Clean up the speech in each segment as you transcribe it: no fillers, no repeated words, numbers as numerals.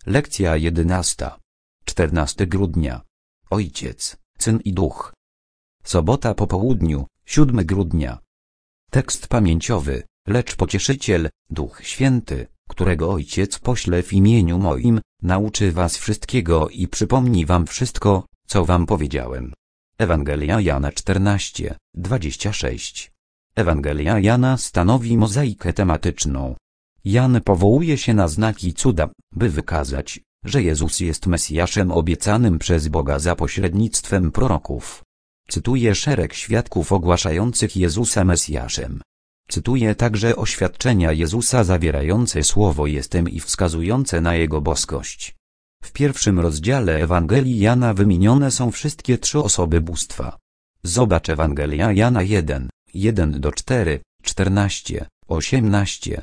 Lekcja 11. 14 grudnia. Ojciec, Syn i Duch. Sobota po południu, 7 grudnia. Tekst pamięciowy, lecz Pocieszyciel, Duch Święty, którego Ojciec pośle w imieniu moim, nauczy was wszystkiego i przypomni wam wszystko, co wam powiedziałem. Ewangelia Jana 14, 26. Ewangelia Jana stanowi mozaikę tematyczną. Jan powołuje się na znaki cuda, by wykazać, że Jezus jest Mesjaszem obiecanym przez Boga za pośrednictwem proroków. Cytuje szereg świadków ogłaszających Jezusa Mesjaszem. Cytuje także oświadczenia Jezusa zawierające słowo jestem i wskazujące na Jego boskość. W pierwszym rozdziale Ewangelii Jana wymienione są wszystkie trzy osoby bóstwa. Zobacz Ewangelia Jana 1, 1-4, 14, 18,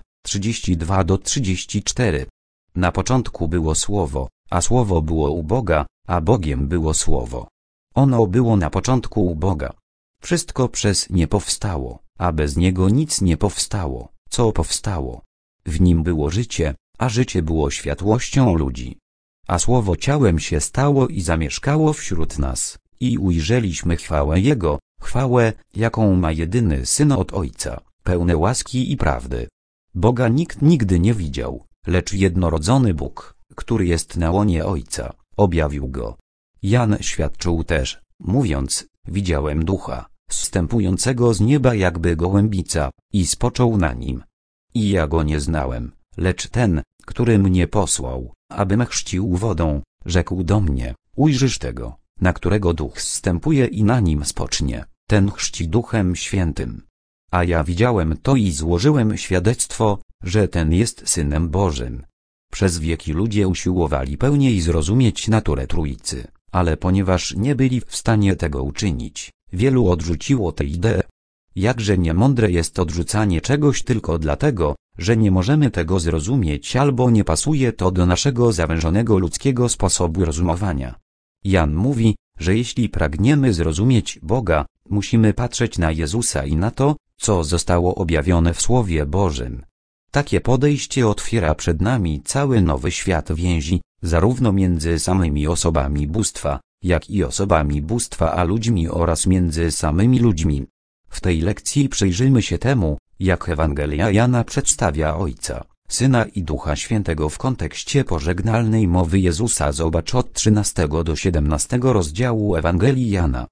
32-34. Na początku było Słowo, a Słowo było u Boga, a Bogiem było Słowo. Ono było na początku u Boga. Wszystko przez nie powstało, a bez niego nic nie powstało, co powstało. W nim było życie, a życie było światłością ludzi. A Słowo ciałem się stało i zamieszkało wśród nas, i ujrzeliśmy chwałę Jego, chwałę, jaką ma jedyny Syn od Ojca, pełne łaski i prawdy. Boga nikt nigdy nie widział, lecz jednorodzony Bóg, który jest na łonie Ojca, objawił Go. Jan świadczył też, mówiąc, widziałem Ducha, zstępującego z nieba jakby gołębica, i spoczął na nim. I ja Go nie znałem, lecz ten, który mnie posłał, abym chrzcił wodą, rzekł do mnie, ujrzysz tego, na którego Duch zstępuje i na nim spocznie, ten chrzci Duchem Świętym. A ja widziałem to i złożyłem świadectwo, że ten jest Synem Bożym. Przez wieki ludzie usiłowali pełniej zrozumieć naturę Trójcy, ale ponieważ nie byli w stanie tego uczynić, wielu odrzuciło tę ideę. Jakże niemądre jest odrzucanie czegoś tylko dlatego, że nie możemy tego zrozumieć albo nie pasuje to do naszego zawężonego ludzkiego sposobu rozumowania. Jan mówi, że jeśli pragniemy zrozumieć Boga, musimy patrzeć na Jezusa i na to, co zostało objawione w Słowie Bożym. Takie podejście otwiera przed nami cały nowy świat więzi, zarówno między samymi osobami bóstwa, jak i osobami bóstwa a ludźmi oraz między samymi ludźmi. W tej lekcji przyjrzymy się temu, jak Ewangelia Jana przedstawia Ojca, Syna i Ducha Świętego w kontekście pożegnalnej mowy Jezusa. Zobacz od 13 do 17 rozdziału Ewangelii Jana.